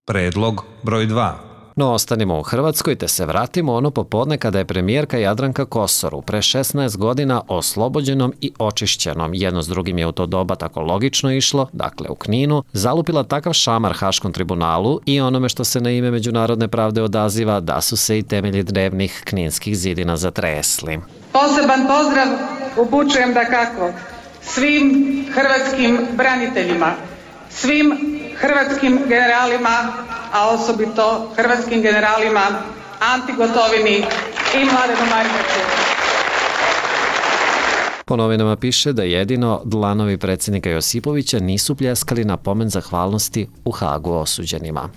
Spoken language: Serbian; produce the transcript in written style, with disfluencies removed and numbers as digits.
Predlog broj 2. No, ostanimo u Hrvatskoj te se vratimo ono popodne kada je premijerka Jadranka Kosor u pre 16 godina oslobođenom i očišćenom, jedno s drugim je u to doba tako logično išlo, dakle u Kninu, zalupila takav šamar Haškom tribunalu i onome što se na ime međunarodne pravde odaziva da su se i temelji drevnih kninskih zidina zatresli. Poseban pozdrav upućujem dakako svim hrvatskim braniteljima, svim hrvatskim generalima, a osobito hrvatskim generalima Anti Gotovini i Mladenu Markaču. Po novinama piše da jedino dlanovi predsjednika Josipovića nisu pljeskali na pomen zahvalnosti u Hagu osuđenima.